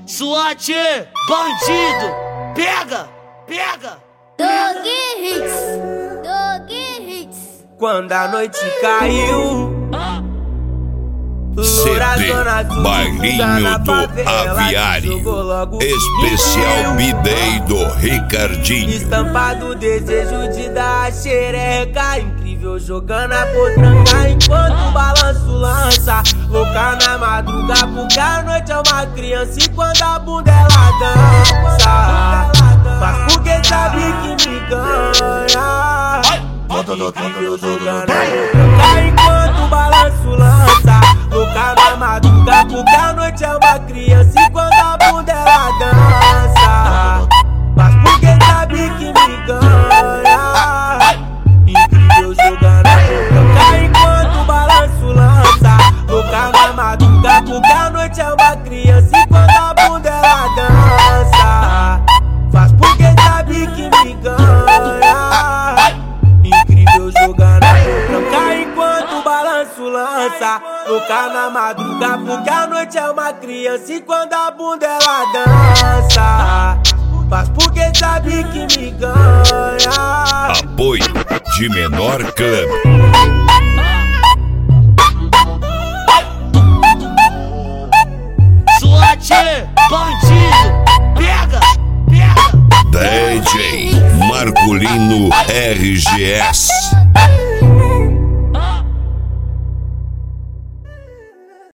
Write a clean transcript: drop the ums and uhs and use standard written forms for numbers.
SWAT, bandido, pega, pega. Dog Hits. Quando a noite caiu, CD Bailinho do Aviário, especial B-Day do Ricardinho. Estampado desejo de dar a xereca, incrível jogando a potranca enquanto o balanço lança. Louca na madruga porque a noite é uma criança e quando a bunda ela dança. Mas porque sabe que me ganha. Incrível jogando a potranca enquanto o balanço lança. Louca na madruga porque a noite é uma criança e quando a bunda ela dança. Mas porque sabe que me ganha. Incrível jogando a potranca enquanto o balanço lança. Louca na madruga porque a noite é uma criança e quando a bunda ela dança. Faz porque sabe que me ganha. Incrível jogando a potranca enquanto o balanço lança. Louca na madruga porque a noite é uma criança e quando a bunda ela dança. Faz porque sabe que me ganha. Apoio de Menor Club. SWAT, bandido, pega, pega. DJ Marculino RGS.